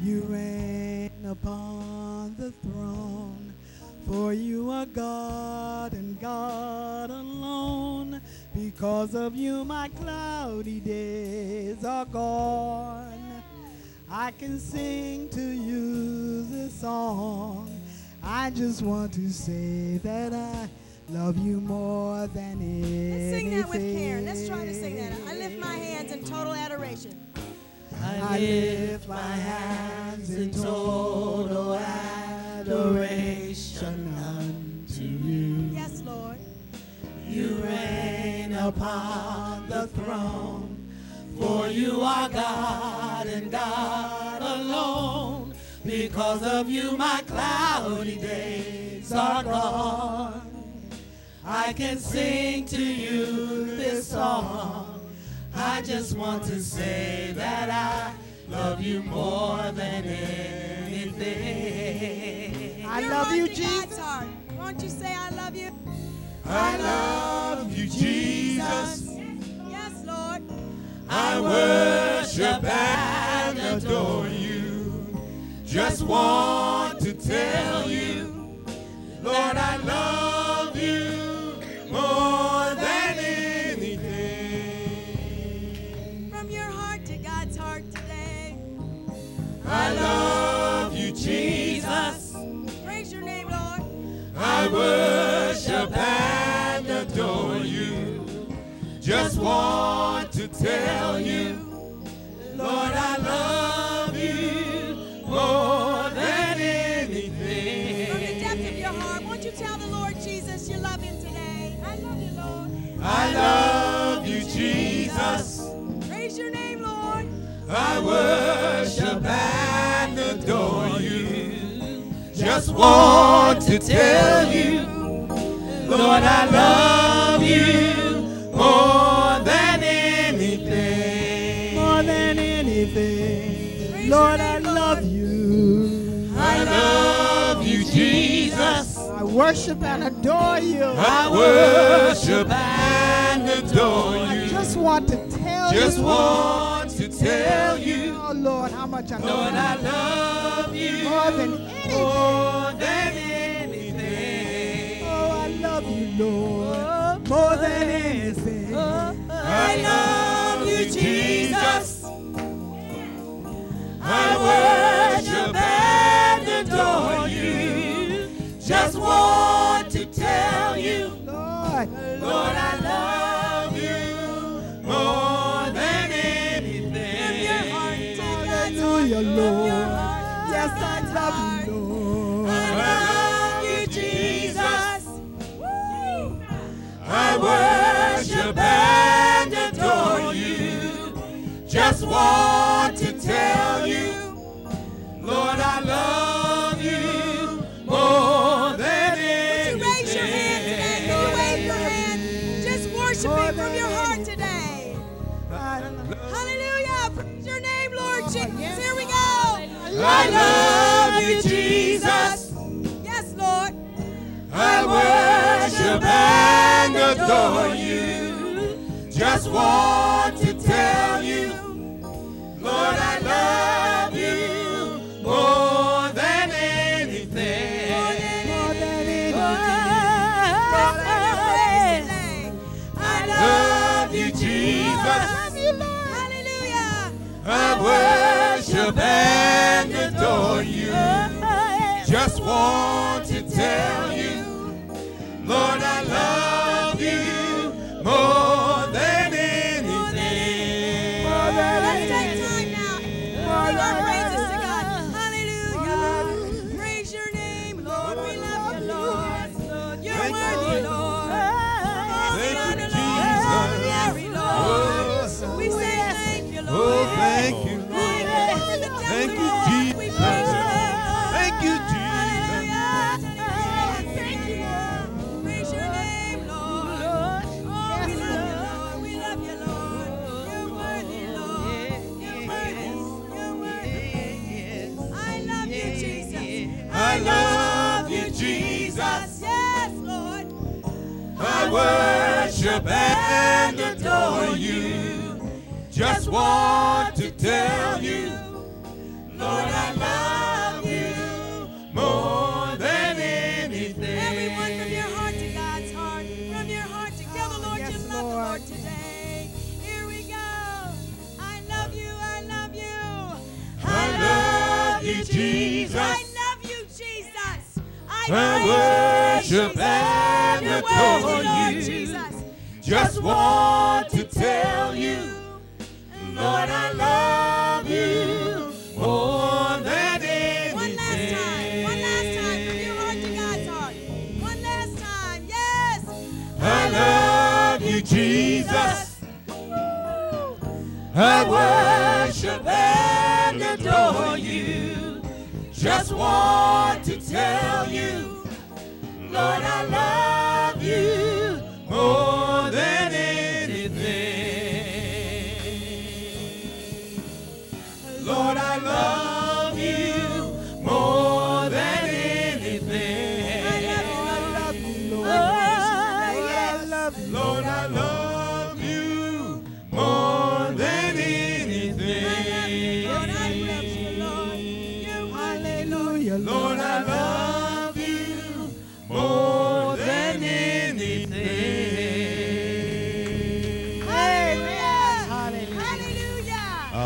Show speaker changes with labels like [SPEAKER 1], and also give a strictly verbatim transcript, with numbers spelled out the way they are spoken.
[SPEAKER 1] You reign upon the throne, for you are God and God alone. Because of you, my cloudy days are gone. I can sing to you this song. I just want to say that I love you more than anything.
[SPEAKER 2] Let's sing that with Karen. Let's try to sing that. I lift my hands in total adoration.
[SPEAKER 1] I lift my hands in total adoration unto you.
[SPEAKER 2] Yes, Lord.
[SPEAKER 1] You reign upon the throne, for you are God and God alone. Because of you, my cloudy days are gone. I can sing to you this song. I just want to say that I love you more than anything. I
[SPEAKER 2] Your
[SPEAKER 1] love
[SPEAKER 2] heart
[SPEAKER 1] you,
[SPEAKER 2] to
[SPEAKER 1] Jesus.
[SPEAKER 2] God's heart. Won't you say I love you?
[SPEAKER 1] I love you, Jesus.
[SPEAKER 2] Yes, Lord.
[SPEAKER 1] I worship and adore you. Just want to tell you, Lord, I love you more than anything.
[SPEAKER 2] From your heart to God's heart today.
[SPEAKER 1] I love you, Jesus.
[SPEAKER 2] Praise your name, Lord.
[SPEAKER 1] I worship and adore you. Just want to tell you, Lord, I love you more than anything.
[SPEAKER 2] From the depth of your heart, won't you tell the Lord Jesus you love him today? I love you, Lord.
[SPEAKER 1] I love you, Jesus.
[SPEAKER 2] Praise your name, Lord.
[SPEAKER 1] I worship and adore you. Just want to tell you, Lord, I love you more than anything. More than anything.
[SPEAKER 2] Praise
[SPEAKER 1] Lord,
[SPEAKER 2] your
[SPEAKER 1] I
[SPEAKER 2] name,
[SPEAKER 1] love
[SPEAKER 2] Lord.
[SPEAKER 1] you. I love you, Jesus. I worship and adore you. I worship and adore you. I just want to tell you. Just want to tell you. Oh, Lord, how much I love you. Lord, I love you. More than anything. More than anything. Oh, I love you, Lord. More than anything. I love you, Jesus. I worship and adore you. Just want to tell you, Lord, Lord, I love you more than anything. Hallelujah, Lord. Yes, I love you, Lord. I love you, Jesus. I worship and adore you. Just want to tell you, Lord, I love you more than anything.
[SPEAKER 2] Would you raise your hand today? Would you wave your hand? Just worship him from your heart today. Hallelujah. Praise your name, Lord Jesus. Here we go.
[SPEAKER 1] I love you, Jesus.
[SPEAKER 2] Yes, Lord.
[SPEAKER 1] I worship and adore you. Just want to tell you, Lord, I love you more than anything. More than anything. I love you, Jesus.
[SPEAKER 2] Hallelujah.
[SPEAKER 1] I worship and adore you. Just want to tell you, Lord, I love you more than anything. More than
[SPEAKER 2] Let's take time now. Sing our praises to God. Hallelujah. Praise your name, Lord. We love you, Lord. You're
[SPEAKER 1] Thank
[SPEAKER 2] worthy,
[SPEAKER 1] you.
[SPEAKER 2] Lord.
[SPEAKER 1] Thank you,
[SPEAKER 2] Lord,
[SPEAKER 1] Jesus.
[SPEAKER 2] Lord. We say thank you, Lord.
[SPEAKER 1] Oh, thank you, Lord. Thank you, Jesus. Thank you, Jesus.
[SPEAKER 2] Thank you, Lord. Praise your name, Lord. Oh, we love you, Lord. We love you, Lord. You're worthy, Lord. You're worthy. You're worthy. I love you, Jesus.
[SPEAKER 1] I love you, Jesus.
[SPEAKER 2] Yes, Lord.
[SPEAKER 1] I worship and adore you. Just want to tell you, Lord, I love you.
[SPEAKER 2] Jesus. I love you, Jesus. I,
[SPEAKER 3] I worship and
[SPEAKER 2] You're
[SPEAKER 3] adore
[SPEAKER 2] worthy, Lord
[SPEAKER 3] you.
[SPEAKER 2] Jesus.
[SPEAKER 3] Just want to tell you, Lord, I love you more than anything.
[SPEAKER 2] One last time. One last time from your heart to God's heart. One last time. Yes.
[SPEAKER 3] I love you, Jesus. I worship and adore you. Just want to tell you, Lord, I love you more than anything. Lord, I love you more than anything.
[SPEAKER 1] I love you, Lord.
[SPEAKER 2] Oh, yes.
[SPEAKER 1] I love you.
[SPEAKER 3] Lord, I love you more than anything.
[SPEAKER 2] Lord, I bless you, Lord. You're worthy, Lord.
[SPEAKER 1] Hallelujah,
[SPEAKER 3] Lord, I love you more than anything.